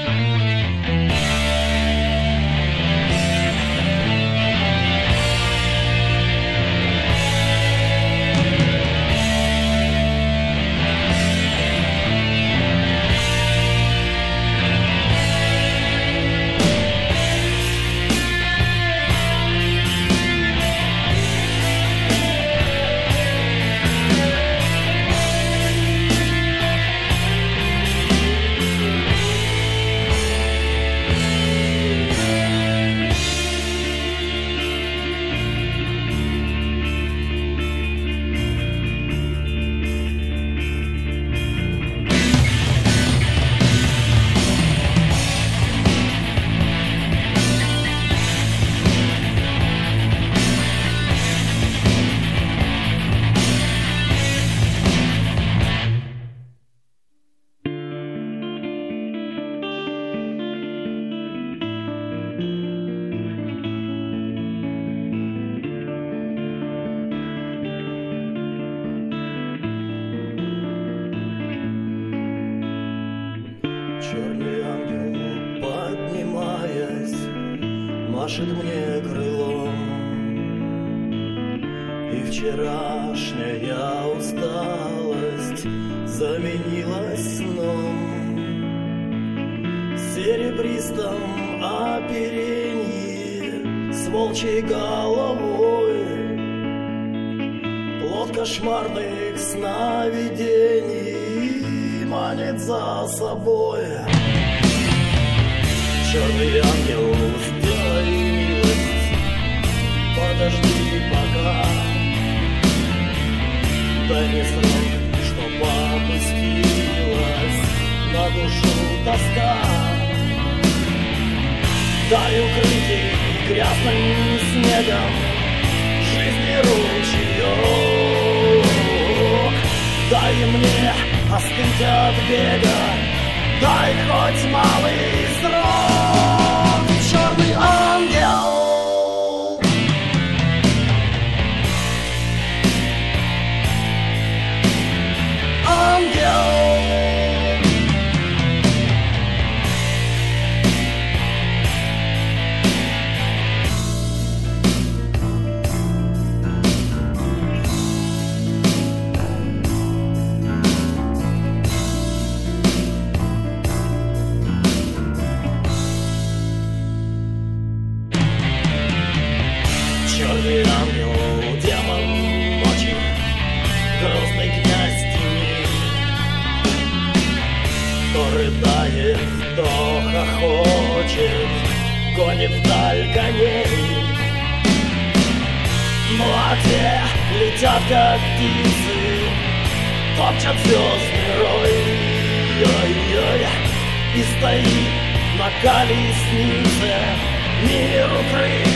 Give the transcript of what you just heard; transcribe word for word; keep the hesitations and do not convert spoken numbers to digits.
Черный ангел, поднимаясь, машет мне крылом, и вчерашняя усталость заменилась сном. Серебристом оперенье с волчьей головой, плод кошмарных сновидений манит за собой. Черный ангел, сделай милость, подожди пока, дай мне срок, чтоб опустилась на душу тоска. Дай укрытий грязным снегом жизни ручеек, дай мне остыть от бега, дай хоть малый срок. Черный ангел, ангел, черный ангел, демон ночи, грозный князь тьмы, то рыдает, то хохочет, гонит вдаль коней. Ну а те летят, как птицы, топчат звездный рой, ой-ой, и стоит на колеснице мир укрыт